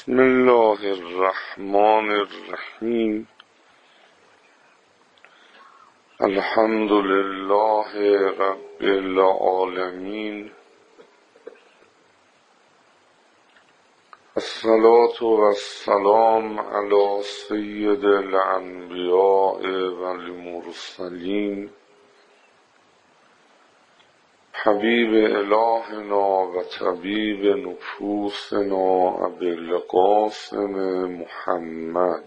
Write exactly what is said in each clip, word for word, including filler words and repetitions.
بسم الله الرحمن الرحیم. الحمد لله رب العالمین. الصلاة والسلام علی سید الانبیاء والمرسلین، حبیب الهنا و طبیب نفوسنا ابی القاسم محمد.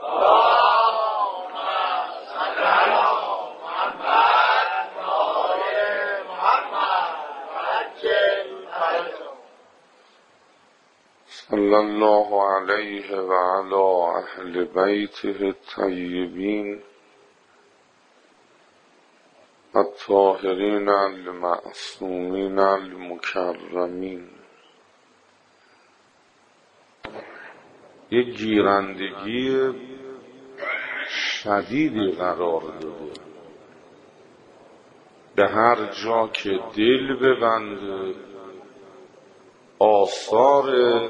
صلی الله علیه و علی اهل بیته الطیبین الطاهرین المعصومین المکرمین. یک گیرندگی شدیدی قرار داده، به هر جا که دل ببنده آثار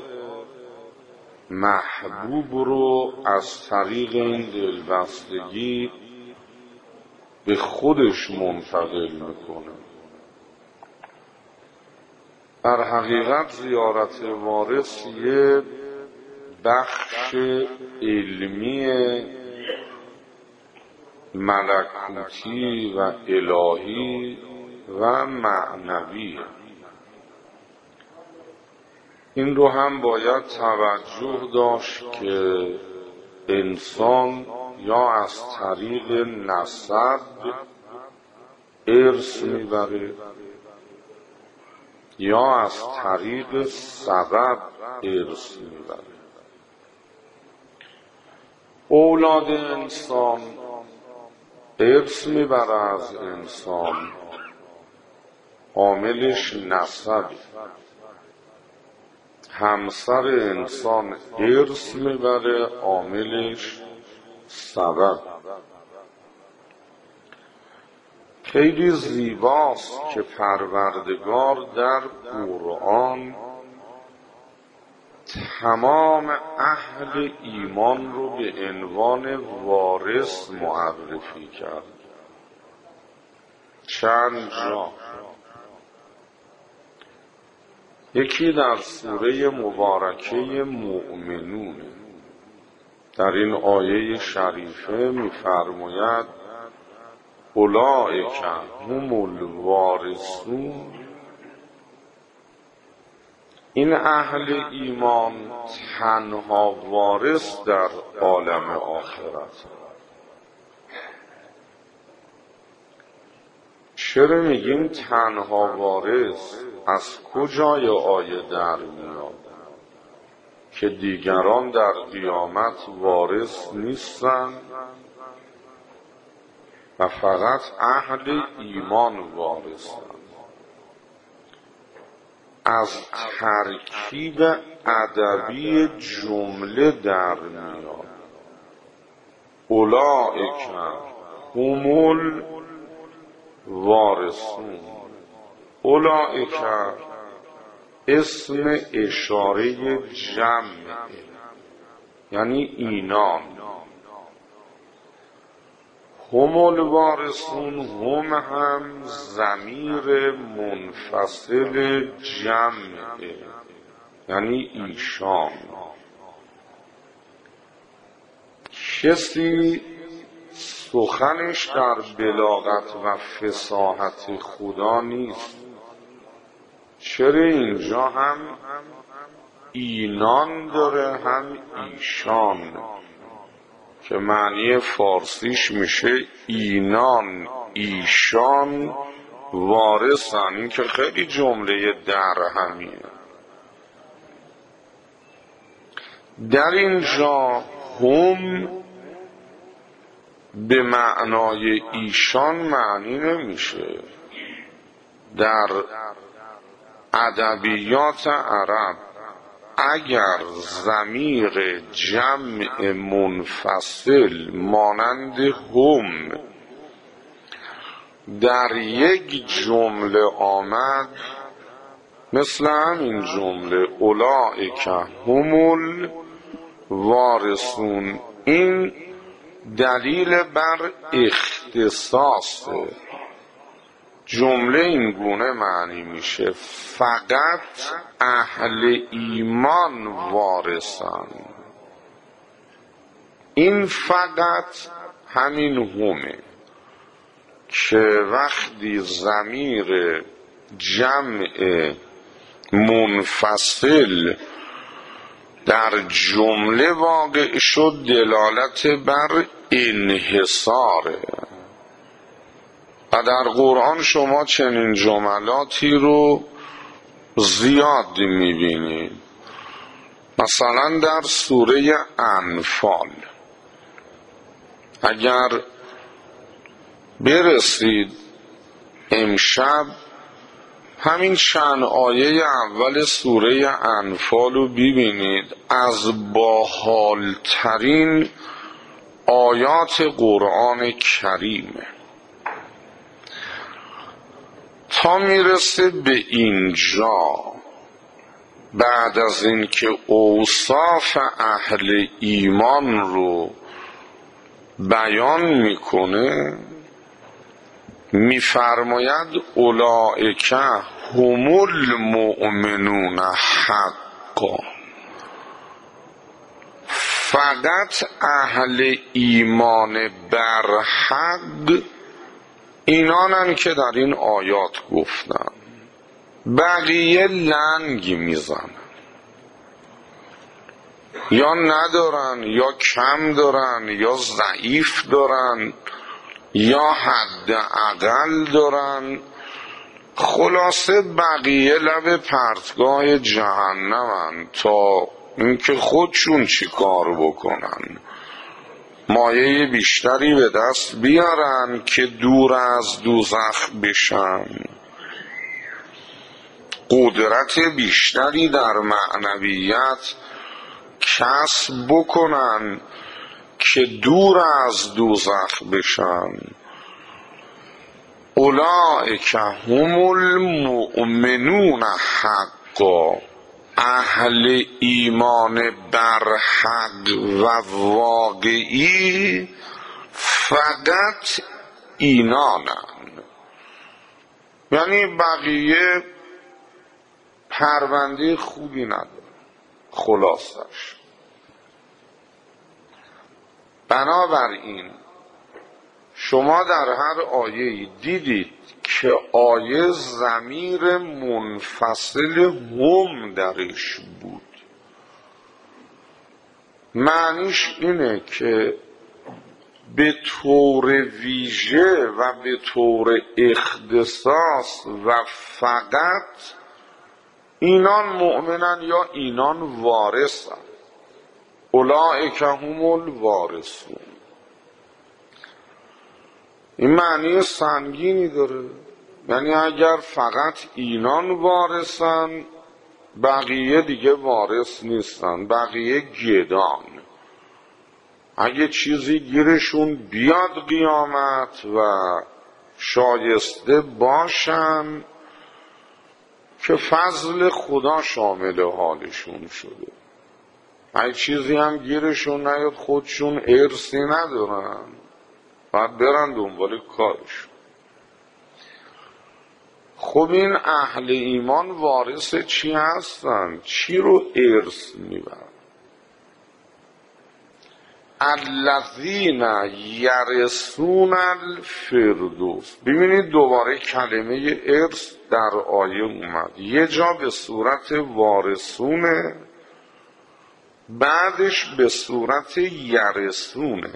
محبوب رو از طریق این دلبستگی به خودش منتقل میکنه. در حقیقت زیارت وارث یه بخش علمی ملکوتی و الهی و معنویه. این رو هم باید توجه داشت که انسان یا از طریق نسب ارث میبره یا از طریق سبب ارث میبره. اولاد انسان ارث میبره از انسان، عاملش نسب. همسر انسان ارث میبره، عاملش سبب. خیلی زیباست که پروردگار در قرآن تمام اهل ایمان رو به عنوان وارث معرفی کرد. چند جا. یکی در سوره مبارکه مؤمنون، در این آیه شریفه می‌فرماید اولئک هم الوارثون. این اهل ایمان تنها وارث در عالم آخرت. چرا میگیم تنها وارث؟ از کجای آیه در میاد که دیگران در قیامت وارث نیستن و فقط اهل ایمان وارثن؟ از ترکیب ادبی جمله در میاد. اولئک هم الوارثون. اولئک اسم اشاره جمع، یعنی اینان. هم الوارثون، هم هم ضمیر منفصل جمع، یعنی ایشان. کسی سخنش در بلاغت و فصاحت خدا نیست. چرا اینجا هم اینان داره هم ایشان، که معنی فارسیش میشه اینان ایشان وارثن. این که خیلی جمله درهمیه. در اینجا هم به معنای ایشان معنی نمیشه. در ادبیات عرب اگر ضمیر جمع منفصل مانند هم در یک جمله آمد، مثل همین جمله اولئک هم الوارثون، این دلیل بر اختصاص جمله. این گونه معنی میشه فقط اهل ایمان وارثن. این فقط همین همه که وقتی ضمیر جمع منفصل در جمله واقع شد دلالت بر انحصاره. و در قرآن شما چنین جملاتی رو زیاد میبینید. مثلا در سوره انفال اگر برسید امشب همین چند آیه اول سوره انفال رو ببینید، از باحالترین آیات قرآن کریمه. تا میرسه به اینجا، بعد از اینکه اوصاف اهل ایمان رو بیان میکنه، میفرماید اولئک هم المؤمنون حقا، فقط اهل ایمان بر حق اینانن که در این آیات گفتن، بقیه لنگ میزنن، یا ندارن یا کم دارن یا ضعیف دارن یا حد اقل دارن. خلاصه بقیه لب پرتگاه جهنمن تا اینکه خودشون چی کار بکنن، مایه بیشتری به دست بیارن که دور از دوزخ بشن، قدرت بیشتری در معنویت کسب بکنن که دور از دوزخ بشن. اولئک هم المؤمنون حقا، اهل ایمان بر حق و واقعی فقط اینانن. یعنی بقیه پرونده خوبی نداره. خلاصش بنابراین شما در هر آیه‌ای دیدید که آیه ضمیر منفصل هم درش بود. معنیش اینه که به طور ویژه و به طور اختصاص و فقط اینان مؤمنن یا اینان وارثن. اولئک هم الوارثون. این معنی سنگینی داره. یعنی اگر فقط اینان وارثن، بقیه دیگه وارث نیستن، بقیه گدان. اگه چیزی گیرشون بیاد قیامت و شایسته باشن که فضل خدا شامل حالشون شده، اگه چیزی هم گیرشون نیاد خودشون ارثی ندارن، باید برن دنبال کارشون. خب این اهل ایمان وارث چی هستن؟ چی رو ارث میبرن؟ الذین یرثون الفردوس. ببینید دوباره کلمه ارث در آیه اومد، یه جا به صورت وارثونه، بعدش به صورت یرثونه.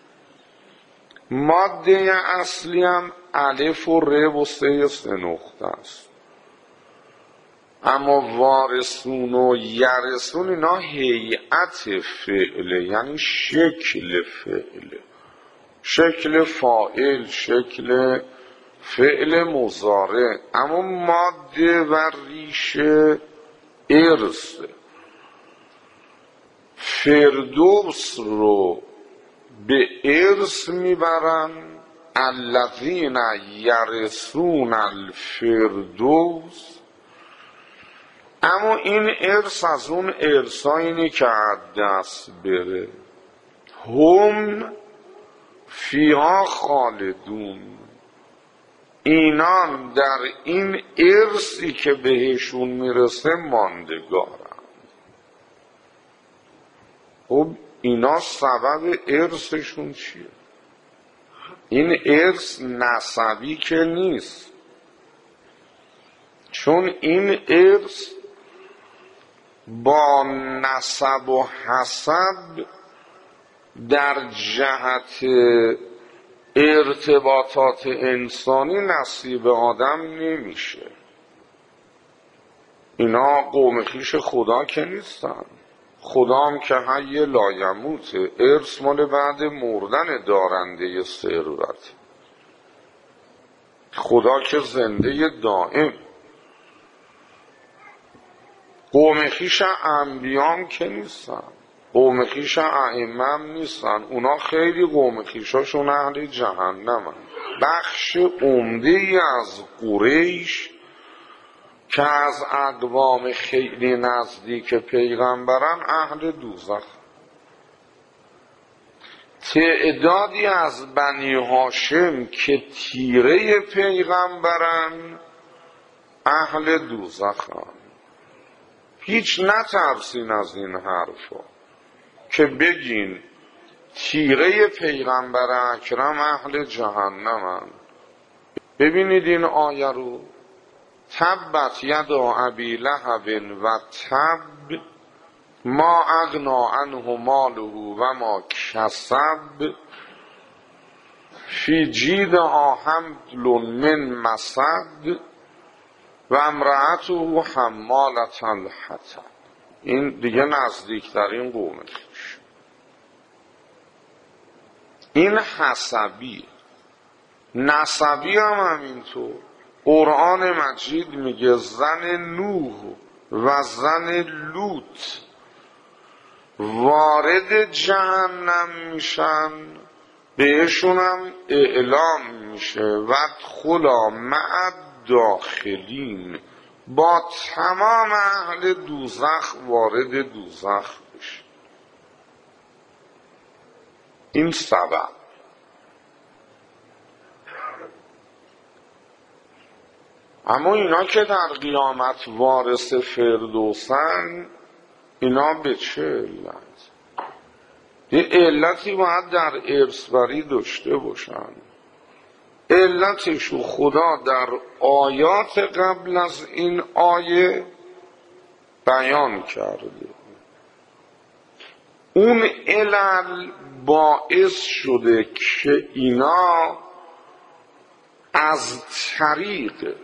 ماده اصلی هم الف و ر و سه سه نقطه است، اما وارثون و یرثون اینا هیئت فعله، یعنی شکل فعله، شکل فاعل، شکل فعل مضارع، اما ماده و ریشه ارث. فردوس رو به ارث میبرن، الذین یرثون الفردوس. اما این ارث از اون ارثایی که از دست بره. هم فیها خالدون، اینان در این ارثی که بهشون میرسه ماندگارن. خب اینا سبب ارثشون چیه؟ این ارث نسبی که نیست، چون این ارث با نسب و حسب در جهت ارتباطات انسانی نصیب آدم نمیشه. اینا قوم خویش خدا که نیستن. خدا هم که حی لایموته، ارث مال بعد مردن دارنده ثروت. خدا که زنده دائم. قوم خویش انبیام که نیستن، قوم خویش ائمه هم نیستن. اونا خیلی قوم خویشاشون اهل جهنمن. بخش عمده ای از قریش که از اقوام خیلی نزدیک پیغمبرن اهل دوزخ. تعدادی از بنی هاشم که تیره پیغمبرن اهل دوزخن. هیچ نترسین از این حرفا که بگین تیره پیغمبر اکرم اهل جهنمن. ببینید این آیه رو، تبت یدا ابی لهب و تب ما اغنا عنه ماله و ما کسب فی جیدها حبل من مسد و امرأته حمالة الحطب. این دیگه نزدیکترین قوم خویش. این حسبی. نسبی هم همینطور. قرآن مجید میگه زن نوح و زن لوط وارد جهنم میشن، بهشون هم اعلام میشه و ادخلا مع داخلین، با تمام اهل دوزخ وارد دوزخ بشه. این سبب. اما اینا که در قیامت وارث فردوسن، اینا به چه علت؟ یه علتی باید در ارثبری داشته باشن. علتشو خدا در آیات قبل از این آیه بیان کرده. اون علل باعث شده که اینا از طریق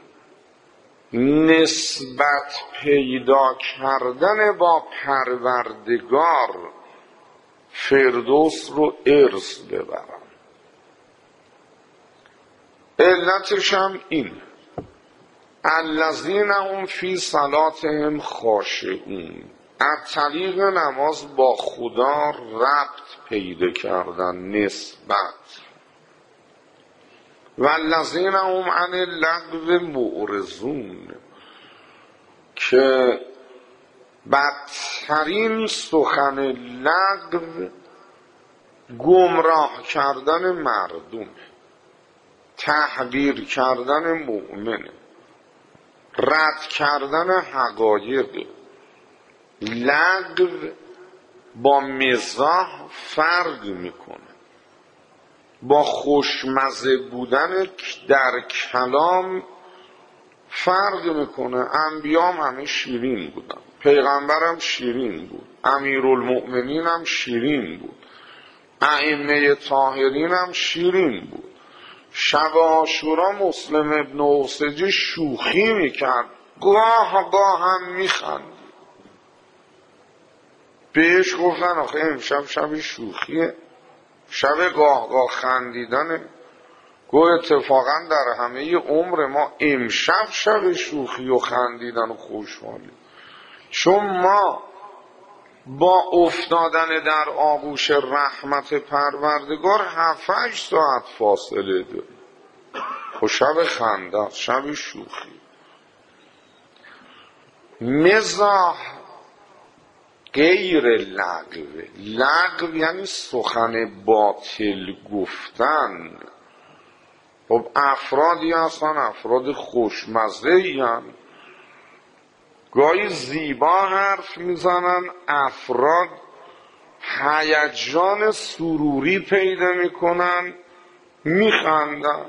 نسبت پیدا کردن با پروردگار فردوس رو ارث ببرن. علتش هم این الذین هم فی صلاتهم خاشعون، از طریق نماز با خدا ربط پیدا کردن، نسبت. و الذین هم عن اللغو معرضون، که بدترین سخن لغو گمراه کردن مردم، تحقیر کردن مؤمن، رد کردن حقایق. لغو با مزاح فرق میکنه، با خوشمزه بودن در کلام فرق میکنه. انبیام همه شیرین بودن، پیغمبرم شیرین بود، امیرالمؤمنین هم شیرین بود، ائمه طاهرین هم شیرین بود. شب عاشورا مسلم ابن اوسجی شوخی میکرد، گاه گاه هم میخندید. بهش گفتن آخه امشب شب شوخیه، شب گاه گاه خندیدنه. گو اتفاقا در همه عمر ما امشب شب شوخی و خندیدن و خوشحالی، چون ما با افتادن در آغوش رحمت پروردگار هفت هشت ساعت فاصله داریم. خب شب خنده، شب شوخی. مزاح غیر لغو. لغو یعنی سخن باطل گفتن. خب افرادی هستن، افراد خوشمزه این گاهی زیبا حرف میزنن، افراد هیجان سروری پیدا میکنن، میخندن.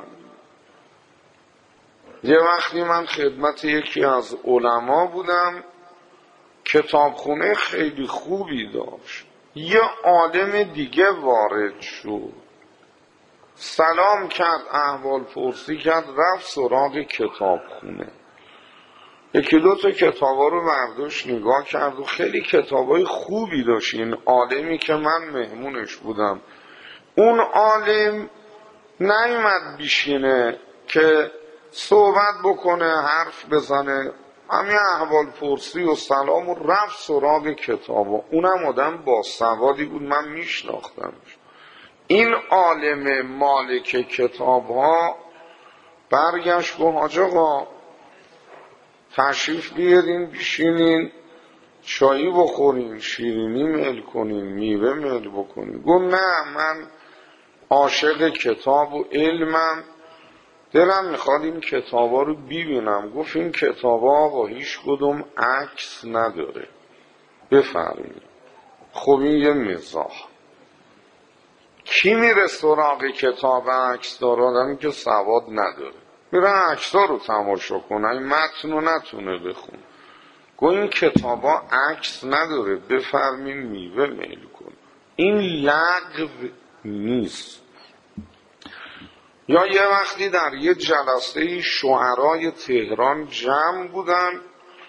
یه وقتی من خدمت یکی از علما بودم، کتابخونه خیلی خوبی داشت. یه عالم دیگه وارد شد، سلام کرد، احوال پرسی کرد، رفت سراغ کتابخونه. یکی دو تا کتابا رو برداشت نگاه کرد و خیلی کتابای خوبی داشت این عالمی که من مهمونش بودم. اون عالم نیومد بیشینه که صحبت بکنه، حرف بزنه، همین احوال پرسی و سلام و رفت سراغ کتابا. اونم آدم با سوادی بود، من میشناختمش. این عالم مالک کتاب ها برگشت گفت حاج آقا تشریف بیارین بشینین چایی بخورین، شیرینی میل کنین، میوه میل بکنین. گفت نه، من عاشق کتاب و علمم، دلم میخواد این کتابا رو ببینم. گفت این کتابا با هیچ کدوم عکس نداره، بفرمایید. خب این یه مزاح. کی میره سراغ کتاب عکس داره؟ آدمی که سواد نداره میره عکس‌ها رو تماشا کنه، این متن رو نتونه بخون. گو این کتابا عکس نداره، بفرمین میوه میل کن. این لغو نیست. یا یه وقتی در یه جلسه شعرای تهران جمع بودن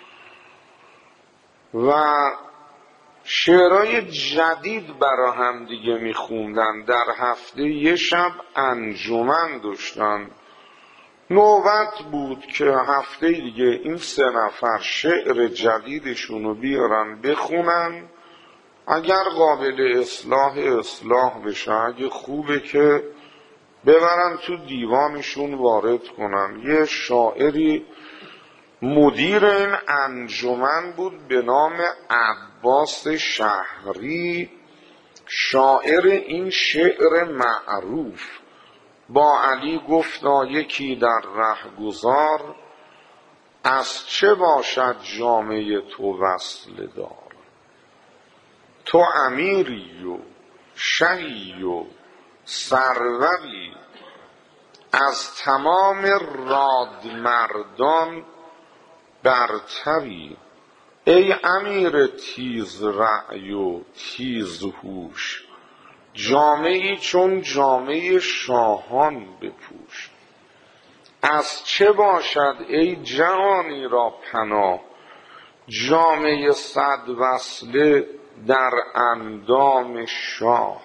و شعرهای جدید برا هم دیگه میخوندن. در هفته یه شب انجمن داشتن، نوبت بود که هفته دیگه این سه نفر شعر جدیدشونو بیارن بخونن، اگر قابل اصلاح اصلاح بشه، اگه خوبه که ببرن تو دیوانشون وارد کنن. یه شاعری مدیر این انجمن بود به نام عباس شهری، شاعر این شعر معروف: با علی گفتا یکی در ره گذار، از چه باشد جامه تو وصل دار. تو امیری و شهی و سروری، از تمام راد مردان برتری. ای امیر تیز رأی و تیز هوش، جامه‌ای چون جامه شاهان بپوش. از چه باشد ای جهانی را پناه، جامه صد وصله در اندام شاه.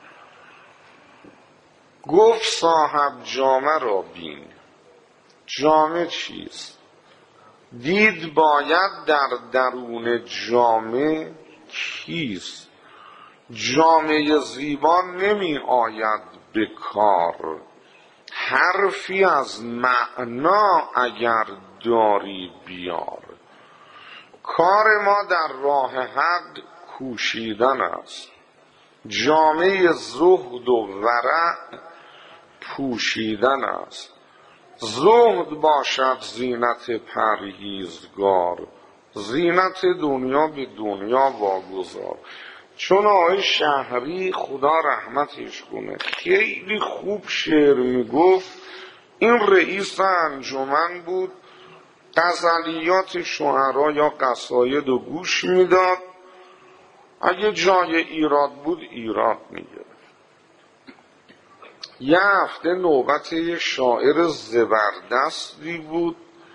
گفت صاحب جامه را بین. جامه چیست؟ دید باید در درون جامه کیست. جامه زیبا نمی آید به کار، حرفی از معنا اگر داری بیار. کار ما در راه حق کوشیدن است، جامه زهد و ورع پوشیدن است. زهد باشد زینت پرهیزگار، زینت دنیا به دنیا واگذار. چون آقای شهری خدا رحمتش کنه خیلی خوب شعر میگفت، این رئیس انجمن بود، غزلیات شعرا یا قصاید و گوش میداد، اگه جای ایراد بود ایراد میگرفت. یه هفته نوبت یه شاعر زبردستی بود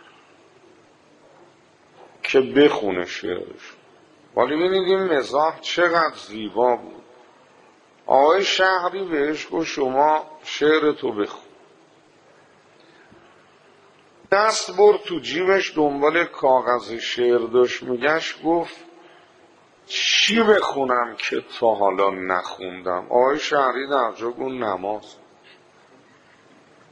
که بخونه شعرش. ولی ببینید این مزاح چقدر زیبا بود. آقای شهری بهش گفت شما شعر تو بخون. دست برد تو جیبش دنبال کاغذ شعر داشت میگشت، گفت چی بخونم که تا حالا نخوندم؟ آقای شهری در جا گفت نماز.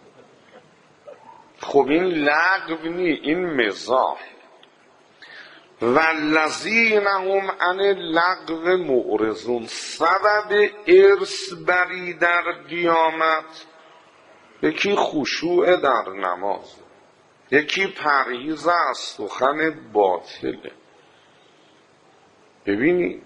خب این لغو نی، این مزاح. والذین هم عن اللغو معرضون. سبب ارث بری در قیامت یکی خشوع در نماز، یکی پرهیز از سخن باطله. ببینید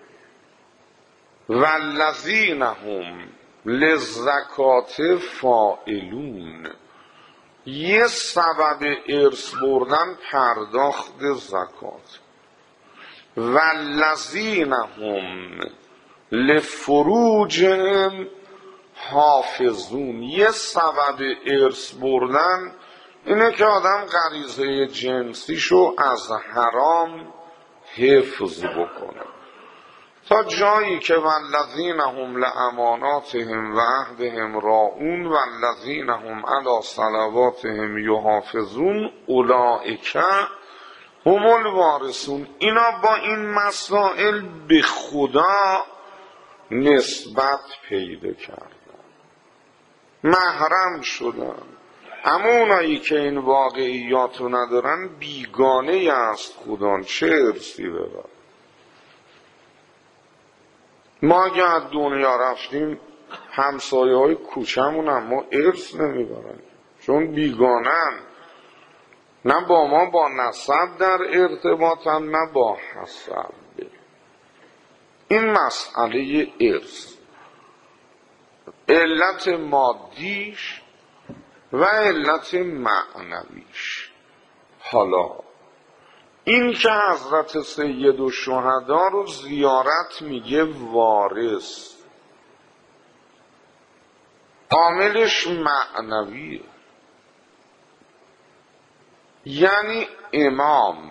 والذین هم للزکات فاعلون، یه سبب ارث بردن پرداخت زکات. والذین هم لفروجهم حافظون، یه سبب ارث بردن اینه که آدم غریزه جنسیشو از حرام حفظ بکنه، تا جایی که والذین هم لاماناتهم و عهدهم راعون والذین هم علی صلواتهم یحافظون اولئک هم الوارثون. اینا با این مسائل به خدا نسبت پیدا کردن، محرم شدن. اما اونایی که این واقعیاتو ندارن بیگانه از خدا، چه ارثی ببر. ما اگه از دنیا رفتیم همسایه های کوچمون هم ما ارث نمیبرن، چون بیگانن، نه با ما با نسب در ارتباطن نه با حسب. این مسئله ارث، علت مادیش و علت معنویش. حالا این که حضرت سید الشهدا رو زیارت میگه وارث، عاملش معنویه، یعنی امام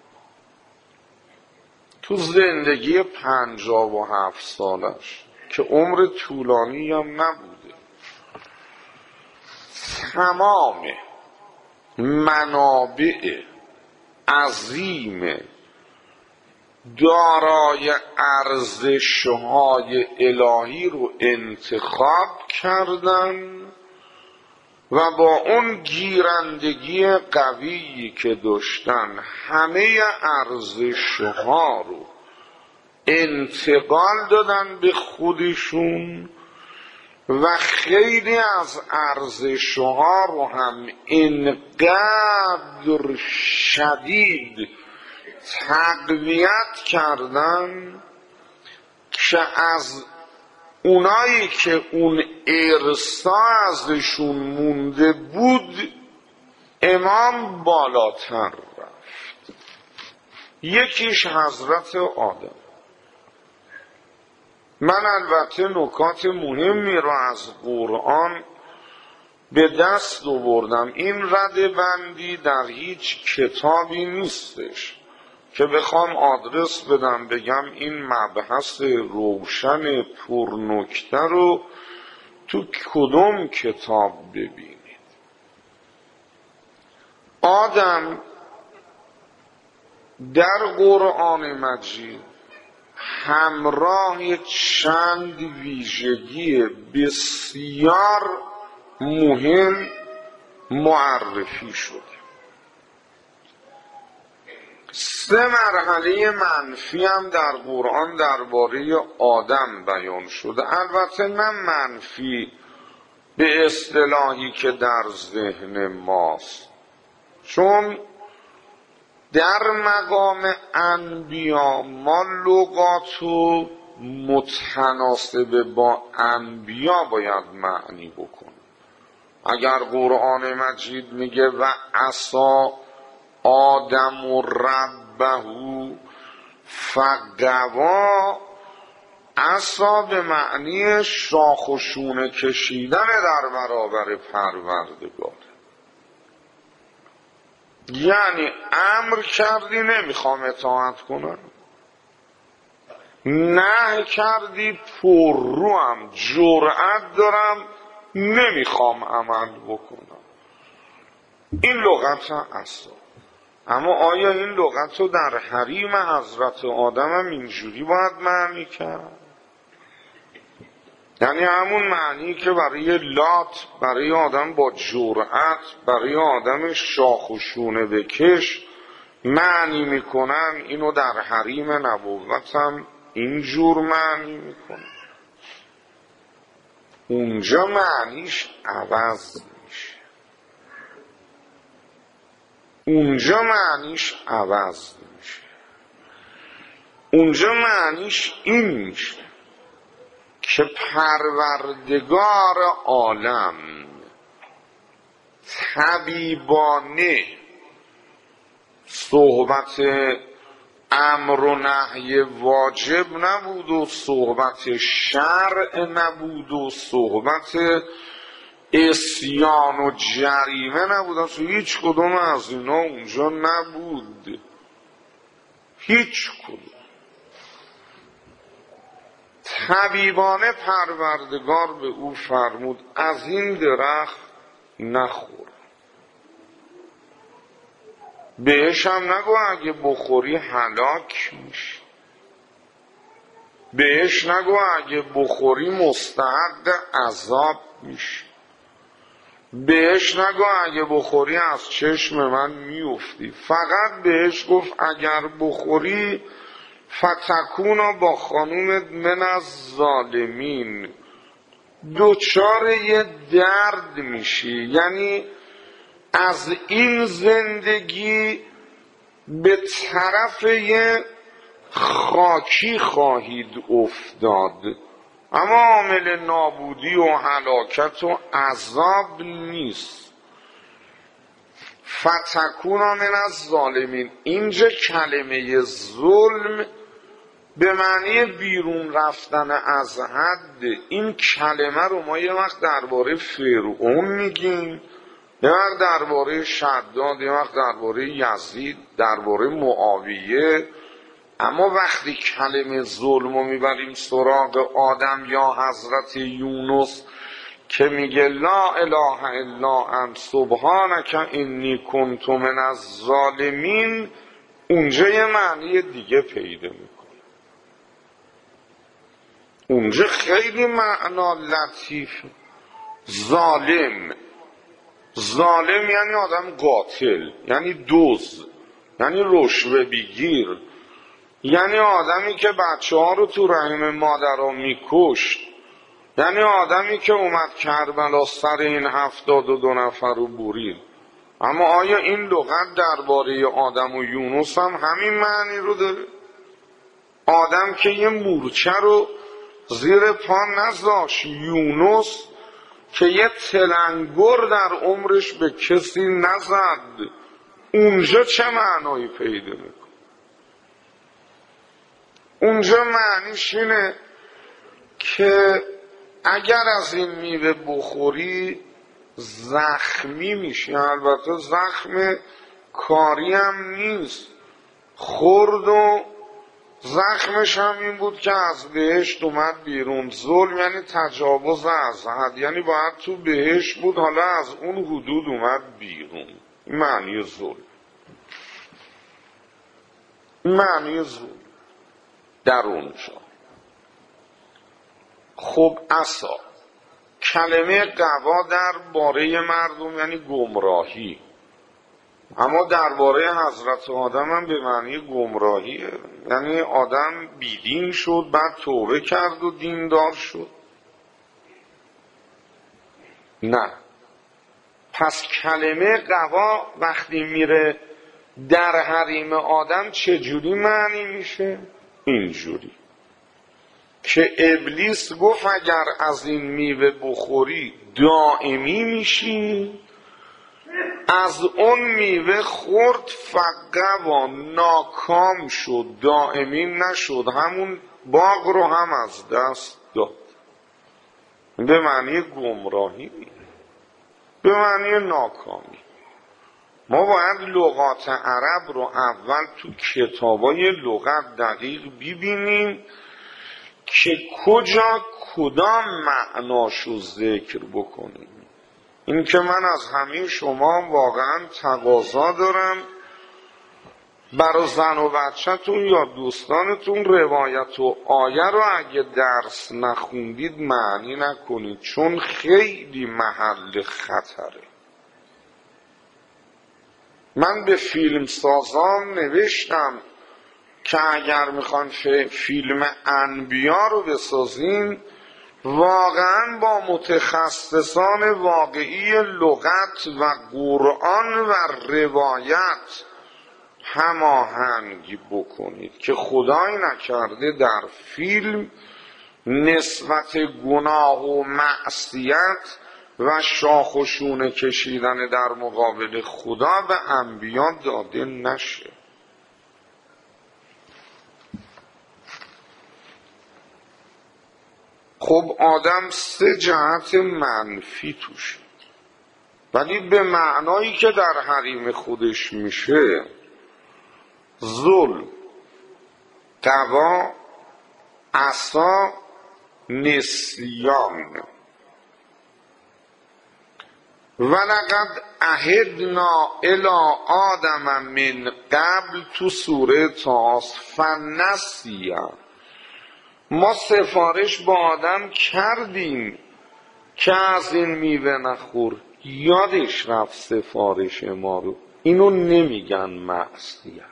تو زندگی پنجاه و هفت سالش که عمر طولانی هم نبوده، تمام منابع عظیم دارای ارزش‌های الهی رو انتخاب کردن و با اون گیرندگی قویی که داشتن همه ارزش‌ها رو انتقال دادن به خودشون و خیلی از ارزش‌ها رو هم اینقدر شدید تقویت کردن که از اونایی که اون ارثا ازشون مونده بود امام بالاتر رفت. یکیش حضرت آدم. من البته نکات مهمی رو از قرآن به دست آوردم، این رده بندی در هیچ کتابی نیستش که بخوام آدرس بدم بگم این مبحث روشن پرنکته رو تو کدوم کتاب ببینید. آدم در قرآن مجید همراه چند ویژگی بسیار مهم معرفی شده. سه مرحله منفی هم در قرآن درباره آدم بیان شده، البته نه منفی به اصطلاحی که در ذهن ماست، چون در مقام انبیا ما لغاتو متناسب با انبیا باید معنی بکنیم. اگر قرآن مجید میگه و عصا آدم و ربه فغوا، عصا به معنی شاخ و شونه کشیدن در برابر پروردگار، یعنی امر کردی نمیخوام اطاعت کنم، نه کردی پررو هم جرأت دارم نمیخوام عمل بکنم. این لغت عصا. اما آیا این لغت رو در حریم حضرت آدم هم اینجوری باید معنی کرد؟ یعنی همون معنی که برای لات، برای آدم با جرأت، برای آدم شاخ و شونه بکش معنی میکنن اینو در حریم نبوتم اینجور معنی میکنن، اونجا معنیش عوض میشه، اونجا معنیش عوض میشه، اونجا معنیش این میشه که پروردگار عالم طبیبانه صحبت امر و نهی واجب نبود و صحبت شرع نبود و صحبت عصیان و جریمه نبود، اصلا هیچ کدوم از اینا اونجا نبود، هیچ کدوم. طبیبانه پروردگار به او فرمود از این درخت نخور. بهش هم نگو اگه بخوری هلاک میشی، بهش نگو اگه بخوری مستحق عذاب میشی، بهش نگو اگه بخوری از چشم من میافتی. فقط بهش گفت اگر بخوری فتکونا با خانومت من از ظالمین، دوچار یه درد میشی، یعنی از این زندگی به طرف یه خاکی خواهید افتاد، اما عامل نابودی و هلاکت و عذاب نیست. فتکونا من از ظالمین، اینجا کلمه ظلم به معنی بیرون رفتن از حد، این کلمه رو ما یه وقت درباره فرعون میگیم، یه وقت درباره شداد، یه وقت درباره یزید، درباره معاویه، اما وقتی کلمه ظلم رو میبریم سراغ آدم یا حضرت یونس که میگه لا اله الا انت سبحانک انی کنت من الظالمین، اونجا یه معنی دیگه پیدا میکنه. اونجا خیلی معنا لطیف. ظالم، ظالم یعنی آدم قاتل، یعنی دزد، یعنی رشوه بگیر، یعنی آدمی که بچه ها رو تو رحم مادرها میکشت، یعنی آدمی که اومد کربلا سر این هفتاد و دو نفر رو برید. اما آیا این لغت درباره آدم و یونس هم همین معنی رو داره؟ آدم که یه مورچه رو زیر پا نذاشت، یونس که یه تلنگر در عمرش به کسی نزد، اونجا چه معنایی پیدا میکنه؟ اونجا معنیش اینه که اگر از این میوه بخوری زخمی میشی. البته زخم کاری هم نیست، خورد و زخمش هم این بود که از بهشت اومد بیرون. ظلم یعنی تجاوز از حد، یعنی باید تو بهشت بود حالا از اون حدود اومد بیرون. این معنی ظلم، این معنی ظلم در اونجا. خب عصا، کلمه قوا در باره مردم یعنی گمراهی، اما درباره حضرت آدم هم به معنی گمراهیه، یعنی آدم بیدین شد بعد توبه کرد و دیندار شد. نه، پس کلمه قوا وقتی میره در حریم آدم چجوری معنی میشه؟ اینجوری که ابلیس گفت اگر از این میوه بخوری دائمی میشی، از اون میوه خورد فقوا، ناکام شد، دائمی نشد، همون باغ رو هم از دست داد. به معنی گمراهی، به معنی ناکامی. ما باید لغات عرب رو اول تو کتابای لغت دقیق ببینیم که کجا کدام معناشو ذکر بکنیم. این که من از همه شما واقعا تقاضا دارم برای زن و بچه‌تون یا دوستانتون روایت و آیه رو اگه درس نخوندید معنی نکنید، چون خیلی محل خطره. من به فیلم سازان نوشتم که اگر میخوان فیلم انبیا رو بسازین واقعا با متخصصان واقعی لغت و قرآن و روایت هماهنگی بکنید که خدای نکرده در فیلم نسبت گناه و معصیت و شاخ و شونه کشیدن در مقابل خدا به انبیا داده نشه. خب آدم سه جهت منفی توشه، ولی به معنایی که در حریم خودش میشه ظلم، قوا، عصا، نسیان. ولقد عهدنا الی آدم من قبل تو سوره طاس فنسی، ما سفارش با آدم کردیم که از این میوه نخور، یادش رفت سفارش ما رو. اینو نمیگن معصیت.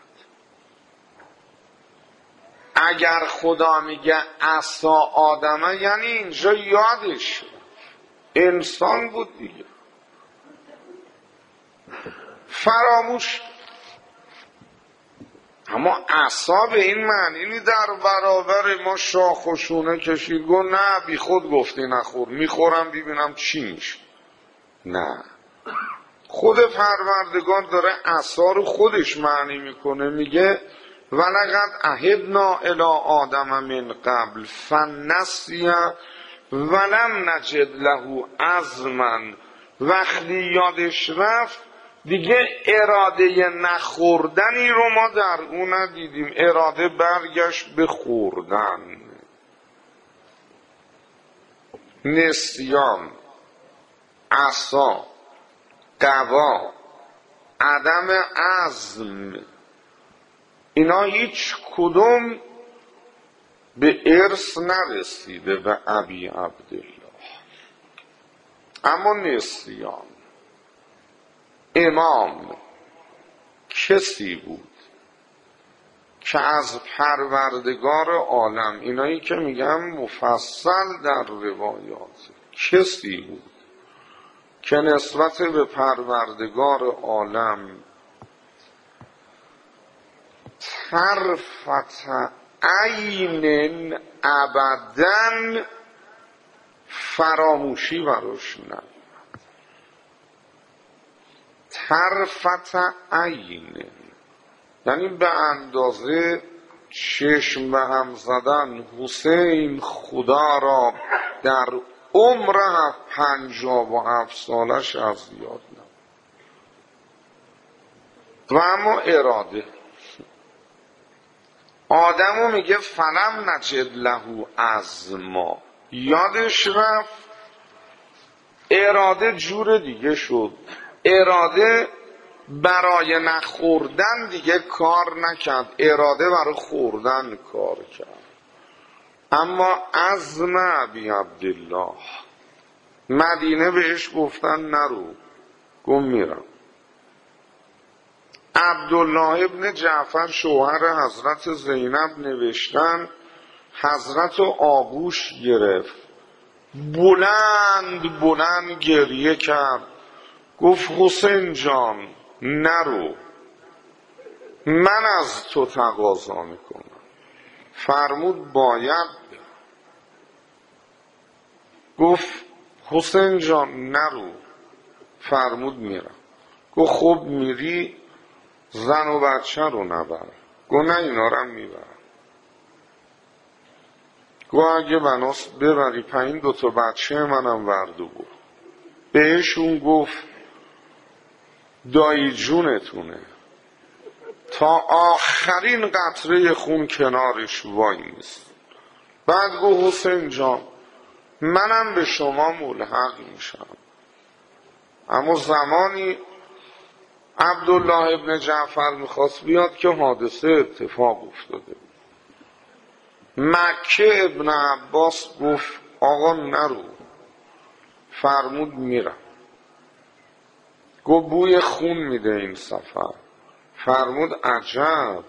اگر خدا میگه عصا آدمه یعنی اینجا یادش رفت، انسان بود دیگه، فراموش. اما عصا به این معنی در برابر ما شاخ و شونه کشید گو نه بی خود گفتی نخور، میخورم ببینم چی میشه. نه، خود پروردگار داره عصا رو خودش معنی میکنه، میگه ولقد عهدنا الی آدم من قبل فنسی ولم نجد له عزما. وقتی یادش رفت دیگه اراده نخوردنی رو ما در اون ندیدیم، اراده برگشت به خوردن. نسیان، عصا، قوا، عدم عزم، اینا هیچ کدوم به ارث نرسیده به ابی عبدالله. اما نسیان، امام کسی بود که از پروردگار عالم، اینایی که میگم مفصل در روایات، کسی بود که نسبت به پروردگار عالم طرفت عین ابداً فراموشی براش نبود. طرفت عین یعنی به اندازه چشم به هم زدن. حسین خدا را در عمر پنجاه و هفت سالش از یاد نبود. و اما اراده، آدمو میگه فلم نجد له عزما، یادش رفت، اراده جور دیگه شد. اراده برای نخوردن دیگه کار نکرد، اراده برای خوردن کار کرد. اما عزم ابی عبدالله، مدینه بهش گفتن نرو، گم میرم. عبدالله ابن جعفر شوهر حضرت زینب نوشتن حضرت آغوش گرفت، بلند بلند گریه کرد، گفت حسین جان نرو، من از تو تقاضا میکنم. فرمود باید. گفت حسین جان نرو، فرمود میرم. گفت خب میری زن و بچه رو نبر. گفت نه اینا رو میبرم. گفت اگه بناس ببری پایین دوتا بچه منم وردو بود. بهشون گفت دایی جونتونه، تا آخرین قطره خون کنارش وای نیست. بعد گفت حسین جان منم به شما ملحق میشم. اما زمانی عبدالله ابن جعفر میخواست بیاد که حادثه اتفاق افتاده بود. مکه ابن عباس گفت آقا نرو، فرمود میرم. گو بوی خون میده این سفر. فرمود عجب،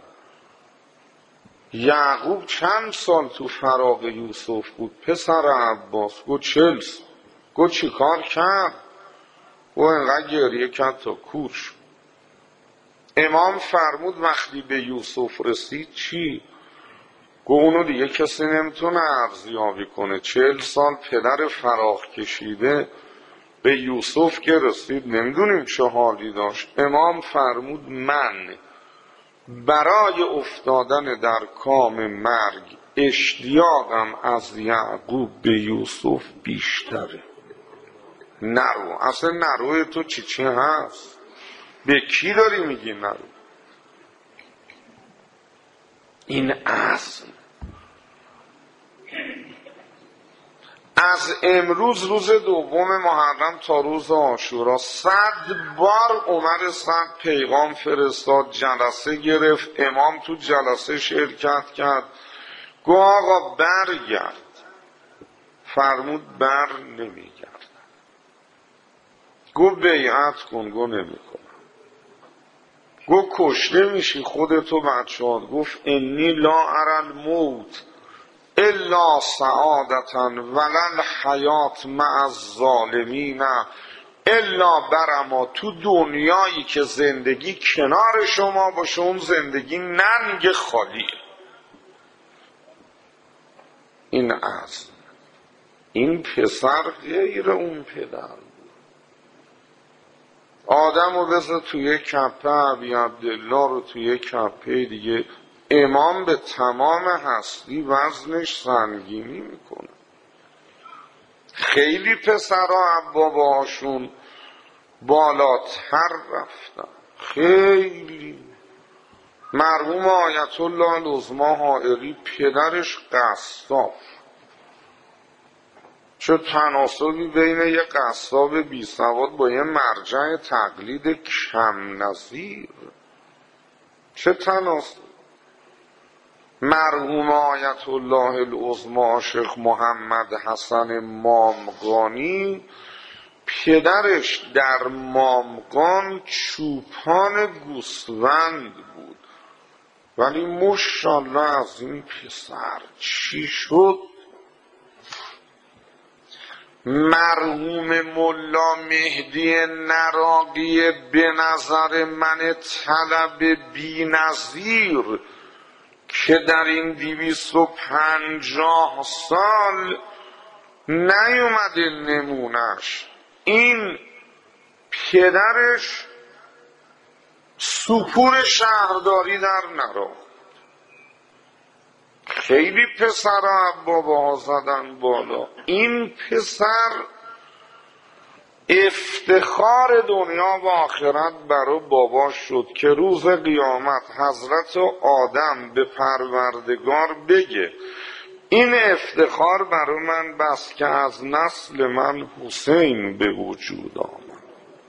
یعقوب چند سال تو فراق یوسف بود پسر عباس؟ گو چل سال. گو چی کار کرد؟ گو اینقدر گریه کرد تا کور شد. امام فرمود وقتی به یوسف رسید چی؟ گو اونو دیگه کسی نمیتونه ارزیابی کنه. چهل سال پدر فراق کشیده به یوسف که رسید نمیدونیم چه حالی داشت. امام فرمود من برای افتادن در کام مرگ اشتیاقم از یعقوب به یوسف بیشتره. نرو. اصلا نروی تو چی چی هست؟ به کی داری میگی نرو؟ این اصل. از امروز روز دوم محرم تا روز عاشورا صد بار عمر صد پیغام فرستاد، جلسه گرفت، امام تو جلسه شرکت کرد. گو آقا برگرد. فرمود بر نمیگردم. گو بیعت کن. گو نمی کنم. گو کشته میشی خودتو بچه ها. گفت انی لا اری الموت الا سعادتا ولن حیات مع الظالمین الا برما. تو دنیایی که زندگی کنار شما باشه اون زندگی ننگ خالی. این اصل. این پسر غیر اون پدر بود. آدم رو بذار توی کپه، ابی عبدالله رو توی کپه دیگه. امام به تمام هستی وزنش سنگینی میکنه. خیلی پسرها باباشون بالاتر رفتن. خیلی. مرحوم آیت الله العظمی حائری پدرش قصاب. چه تناسبی بین یه قصاب بی سواد با یه مرجع تقلید کم نظیر. چه تناسب. مرحوم آیت الله العظمی شیخ محمد حسن مامقانی پدرش در مامقان چوپان گوسفند بود، ولی ماشاءالله از این پسر چی شد. مرحوم ملا مهدی نراقی به نظر من طلب بی نظیر که در این دویست و پنجاه سال نیومده نمونش. این پدرش سپور شهرداری در نراق. خیلی پسر باباها زدن بالا. این پسر افتخار دنیا و آخرت برای بابا شد که روز قیامت حضرت آدم به پروردگار بگه این افتخار برای من بس که از نسل من حسین به وجود آمد.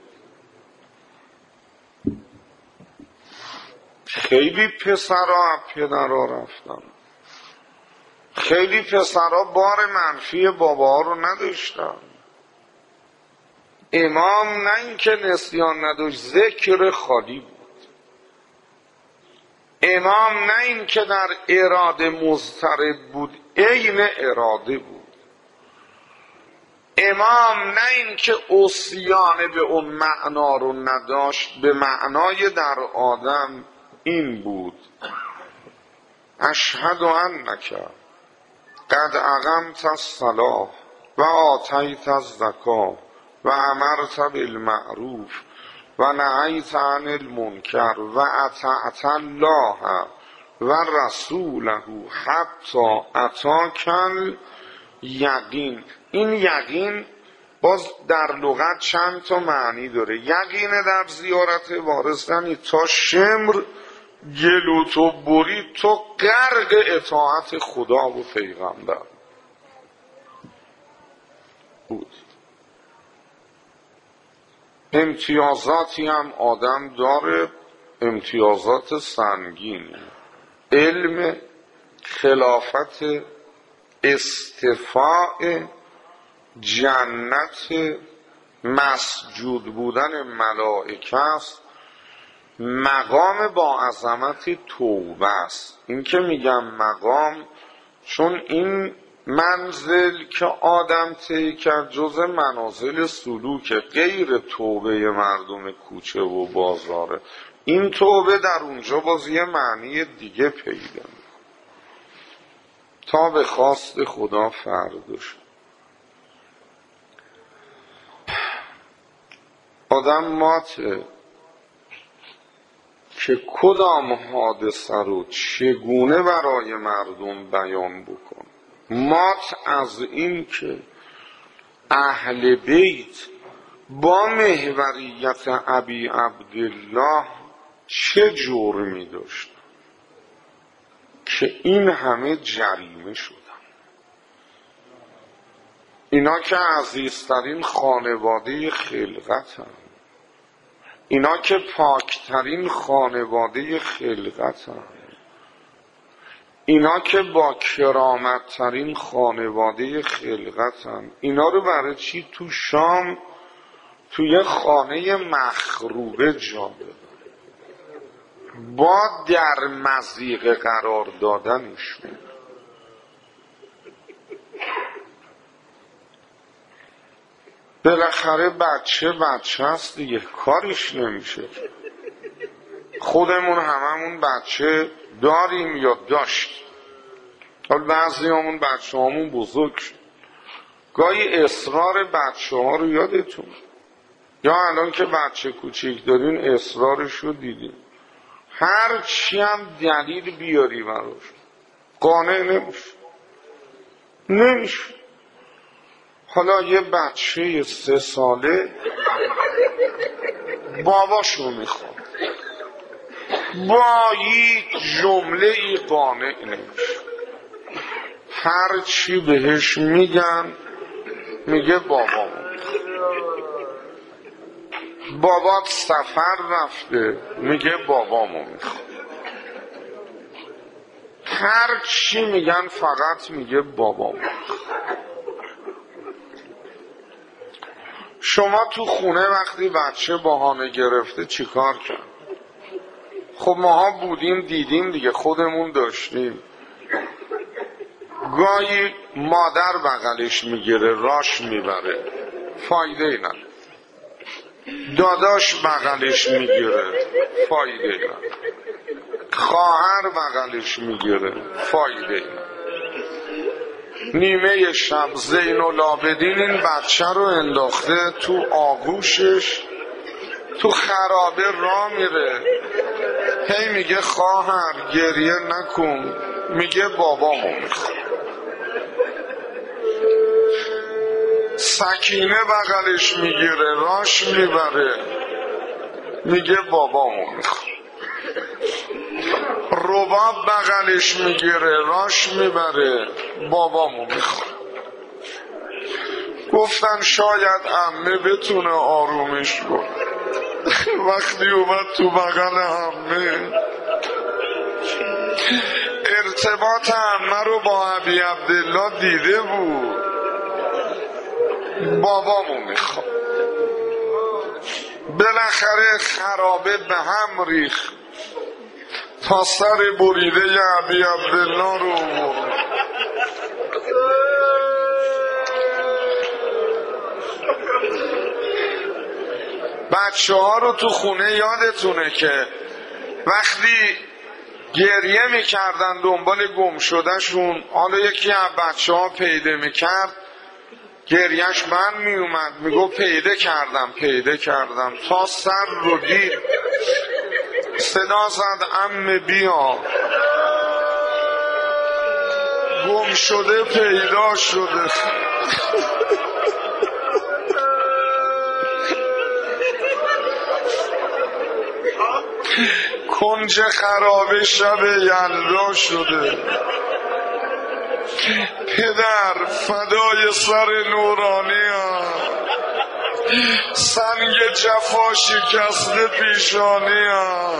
خیلی پسرها پدرها رفتن. خیلی پسرها بار منفی باباها رو نداشتن. امام نه اینکه نسیان نداشت، ذکر خالی بود. امام نه اینکه در اراده مضطرب بود، عین اراده بود. امام نه اینکه عصیان به اون معنا رو نداشت، به معنای در آدم این بود اشهد انک قد اقمت الصلاة و آتیت الزکاة و امرت بالمعروف و نهیت عن المنکر و اطعت الله و رسوله حتی اتاک الیقین. این یقین باز در لغت چند تا معنی داره. یقین در زیارت وارثانی تا شمر گلو تو برید تو غرق اطاعت خدا و پیغمبر بود. امتیازاتی هم آدم داره، امتیازات سنگین. علم، خلافت، استفاء، جنت، مسجود بودن ملائکه است، مقام با عظمت توبه است. این که میگم مقام چون این منزل که آدم طی کرد جز منازل سلوک، غیر توبه مردم کوچه و بازاره. این توبه در اونجا باز یه معنی دیگه پیدا می‌کنه تا به خواست خدا فردا شد. آدم ماته که کدام حادثه رو چگونه برای مردم بیان بکن. مات از این که اهل بیت با محوریت ابی عبدالله چه جرمی داشت که این همه جریمه شدن. اینا که عزیزترین خانواده خلقت هم، اینا که پاکترین خانواده خلقت هم، اینا که با کرامتترین خانواده خلقت هم، اینا رو برای چی تو شام توی خانه مخروبه جا بدن؟ با در مضیقه قرار دادنشون. بالاخره بچه بچه است دیگه، کارش نمیشه. خودمون هممون بچه داریم یا داشت. حالا بعضی همون بچه همون بزرگ شد. گاهی اصرار بچه ها رو یادتون، یا الان که بچه کوچیک دارین اصرارش رو دیدیم، هر چی هم دلیل بیاری براش قانع نمیشه نمیشه حالا یه بچه سه ساله باباشو میخواد، با یک جمله ای قانع نمیشه. هر چی بهش میگن میگه بابامو میخواد. بابات سفر رفته میگه بابامو میخواد. هر چی میگن فقط میگه بابامو میخواد. شما تو خونه وقتی بچه بهانه گرفته چیکار کرد؟ خب ماها بودیم دیدیم دیگه، خودمون داشتیم. گاهی مادر بغلش میگیره راش میبره، فایده ای نداره. داداش بغلش میگیره، فایده ای نداره. خواهر بغلش میگیره، فایده ای نداره. نیمه شب زین العابدین این بچه رو انداخته تو آغوشش، تو خرابه را میره، هی میگه خواهر گریه نکن، میگه بابامو میخواد. سکینه بغلش میگیره راش میبره، میگه بابامو میخواد. رباب بغلش میگیره راش میبره، بابامو میخواد. گفتن شاید عمه بتونه آرومش کنه. وقتی اومد تو بغل عمه، ارتباط عمه رو با ابی عبدالله دیده بود، بابامو میخواد. بالاخره خرابه به هم ریخت تا سر بریده ابی عبدالله رو برد. بچه ها رو تو خونه یادتونه که وقتی گریه میکردن دنبال گم شده شون، حالا یکی از بچه ها پیدا میکرد، گریهش من میومد میگو پیدا کردم پیدا کردم، تا سر رو دید صدا زد عمه بیا، گم شده پیدا شده. کنج خرابه شب یلدا شده. پدر فدای سر نورانی ها، سنگ جفا شکسته پیشانی ها.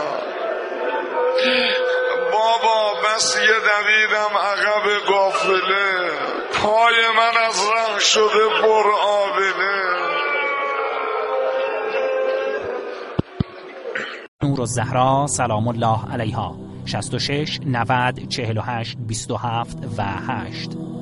بابا بس یه دویدم عقب قافله، پای من از ره شده پر آبله. نورالزهرا سلام الله علیها شصت و شش نود چهل و هشت بیست و هفت و هشت.